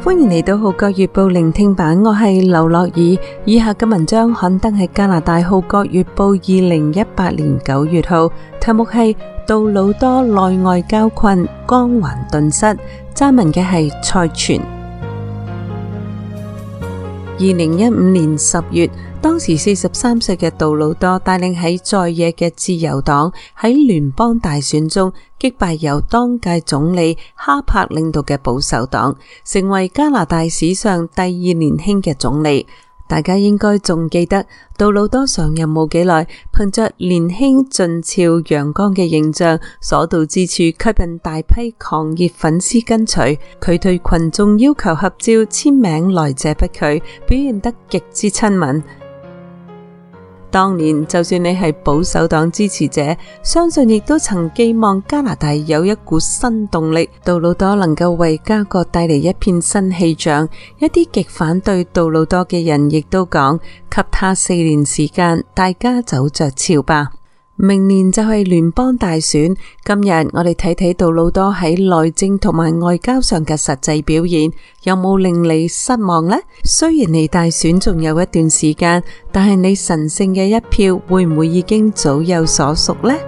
歡迎嚟到《號角月報》聆聽版，我係劉樂兒。以下嘅文章刊登喺加拿大《號角月報》2018年9月號，題目係杜魯多內外交困，光環頓失。撰文嘅係蔡全。2015年10月，當時43歲嘅杜魯多帶領喺在野嘅自由黨喺聯邦大選中擊敗由當屆總理哈柏領導嘅保守黨，成為加拿大史上第二年輕嘅總理。大家應該仲記得，杜魯多上任冇幾耐，憑着年輕俊俏陽光嘅形象，所到之處吸引大批狂熱粉絲跟隨。佢對群眾要求合照簽名來者不拒，表現得極之親民。當年就算你係保守黨支持者，相信亦都曾寄望加拿大有一股新動力，杜魯多能夠為加國帶嚟一片新氣象。一啲極反對杜魯多嘅人亦都講，給他4年時間，大家走着瞧吧。明年就係聯邦大選，今日我哋睇睇杜魯多喺內政同埋外交上嘅實際表現，有冇令你失望呢？雖然離大選仲有一段時間，但係你神聖嘅一票會唔會已經早有所屬呢？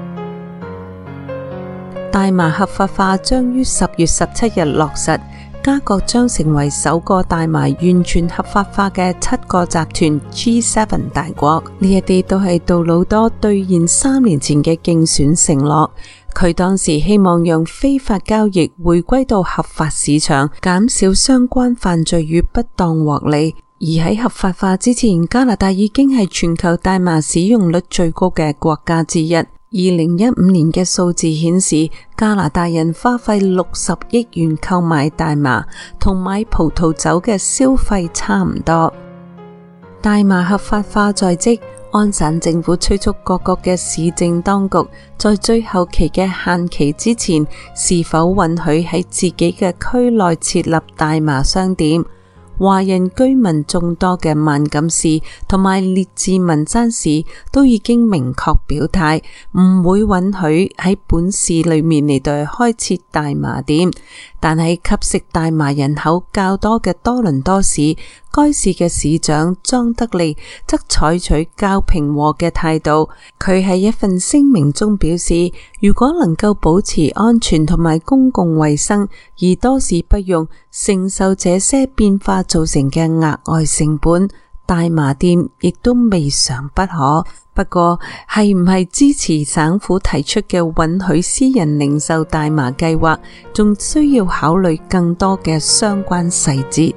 大麻合法化將於10月17日落實。加國將成為首個大麻完全合法化嘅7個集團 G7 大國，呢一啲都係杜魯多兌現3年前嘅競選承諾。佢當時希望讓非法交易回歸到合法市場，減少相關犯罪與不當獲利。而喺合法化之前，加拿大已經係全球大麻使用率最高嘅國家之一。2015年嘅數字顯示，加拿大人花費60億元購買大麻，同買葡萄酒嘅消費差唔多。大麻合法化在即，安省政府催促各國嘅市政當局，在最後期嘅限期之前，是否允許喺自己嘅區內設立大麻商店。華人居民眾多嘅萬錦市同埋列治文山市都已經明確表態，唔會允許喺本市裏面嚟到開設大麻店。但係吸食大麻人口較多嘅多倫多市，該市嘅市長莊德利則採取較平和嘅態度。佢喺一份聲明中表示，如果能夠保持安全同埋公共衛生，而多市不用承受這些變化造成嘅額外成本，大麻店亦都未嘗不可。不過，係唔係支持省府提出嘅允許私人零售大麻計劃，仲需要考慮更多嘅相關細節。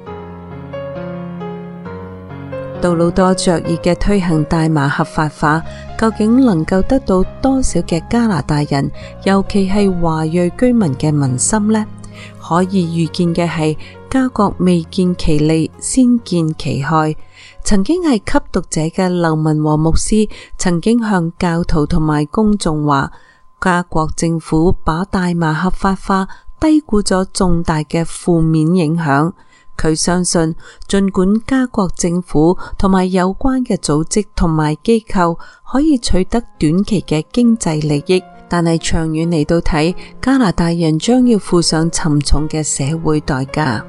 杜魯多着意嘅推行大麻合法化，究竟能夠得到多少嘅加拿大人，尤其係華裔居民嘅民心呢？可以預見嘅係，加國未見其利，先見其害。曾經係吸毒者嘅劉文和牧師曾經向教徒同埋公眾話，加國政府把大麻合法化低估咗重大嘅負面影響。佢相信，儘管加國政府同埋有關嘅組織同埋機構可以取得短期嘅經濟利益，但係長遠嚟到睇，加拿大人將要付上沉重嘅社會代價。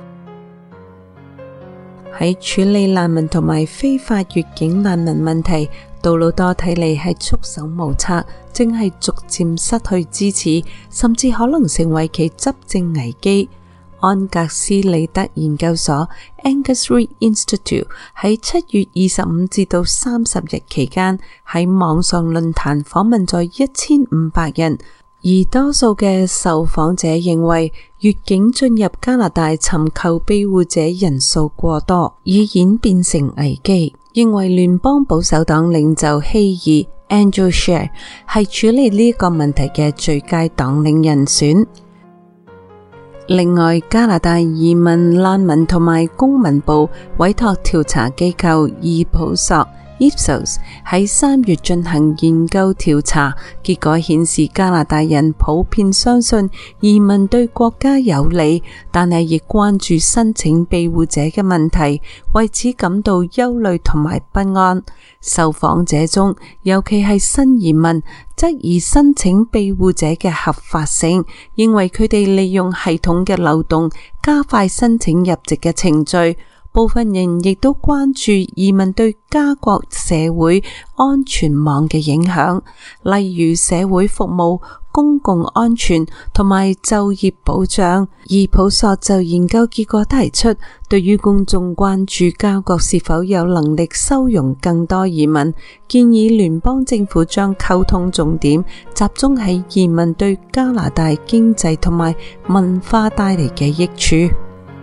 喺處理難民同埋非法越境難民問題，杜魯多睇嚟係束手無策，正係逐漸失去支持，甚至可能成為其執政危機。安格斯里德研究所 Angus Reid Institute 喺7月25至到30日期間喺網上論壇訪問咗1500人，而多數嘅受訪者認為越境進入加拿大尋求庇護者人數過多，已演變成危機。認為聯邦保守黨領袖希爾 Andrew Scheer 係處理呢個問題嘅最佳黨領人選。另外，加拿大移民、難民同埋公民部委託調查機構伊普索 Ipsos 喺3月進行研究調查，結果顯示加拿大人普遍相信移民對國家有利，但係亦關注申請庇護者嘅問題，為此感到憂慮同埋不安。受訪者中，尤其係新移民，質疑申請庇護者嘅合法性，認為佢哋利用系統嘅漏洞加快申請入籍嘅程序。部分人亦都關注移民對加國社會安全網嘅影響，例如社會服務、公共安全同埋就業保障。而普索就研究結果提出，對於公眾關注加國是否有能力收容更多移民，建議聯邦政府將溝通重點集中喺移民對加拿大經濟同埋文化帶嚟嘅益處。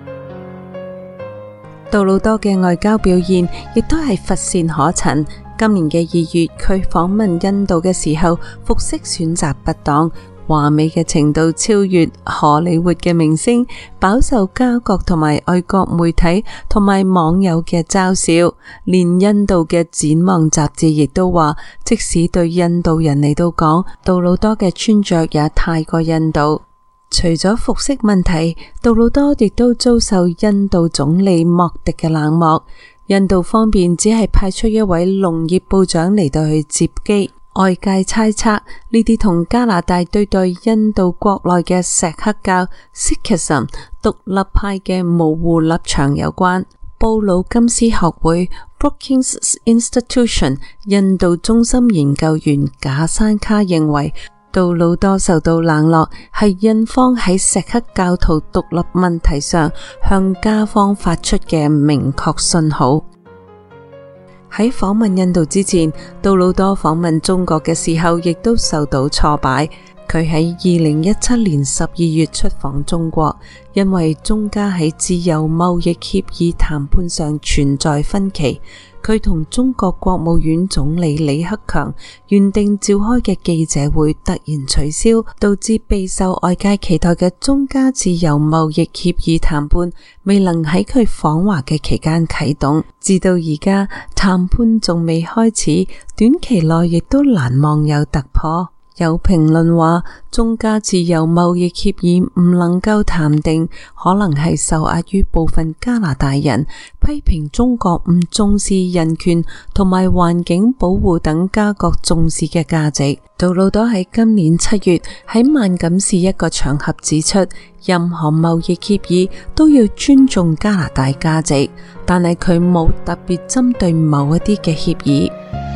杜魯多嘅外交表現亦都係乏善可陳。今年嘅2月，佢訪問印度嘅時候，服飾選擇不當，華美嘅程度超越荷里活嘅明星，飽受加國同埋外國媒體同埋網友嘅嘲笑。連印度嘅展望雜誌亦都話，即使對印度人嚟到講，杜魯多嘅穿着也太過印度。除咗服飾問題，杜魯多亦都遭受印度總理莫迪嘅冷漠。印度方面只係派出一位農業部長嚟到去接機。外界猜測呢啲同加拿大對待印度國內嘅錫克教 Sikhism 獨立派嘅模糊立場有關。布魯金斯學會 Brookings Institution 印度中心研究員賈山卡認為，杜魯多受到冷落係印方喺錫克教徒獨立問題上向加方發出嘅明確信號。喺訪問印度之前，杜魯多訪問中國嘅時候亦都受到挫敗。佢喺2017年12月出訪中國，因為中加喺自由貿易協議談判上存在分歧，佢同中國國務院總理李克強原定召開嘅記者會突然取消，導致備受外界期待嘅中加自由貿易協議談判未能喺佢訪華嘅期間啟動。至到而家，談判仲未開始，短期內亦都難望有突破。有評論話，中加自由貿易協議唔能夠談定，可能係受壓於部分加拿大人批評中國唔重視人權同埋環境保護等加國重視嘅價值。杜魯多喺今年7月喺萬錦市一個場合指出，任何貿易協議都要尊重加拿大價值，但係佢冇特別針對某一啲嘅協議。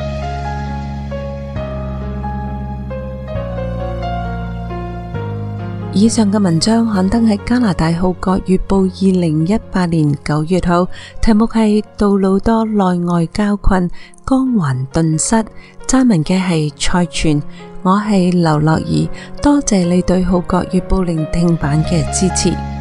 以上嘅文章刊登喺加拿大《號角月報》2018年9月號，題目係杜魯多內外交困，光環頓失。撰文嘅係蔡全，我係劉樂儀，多謝你對《號角月報》聆聽版嘅支持。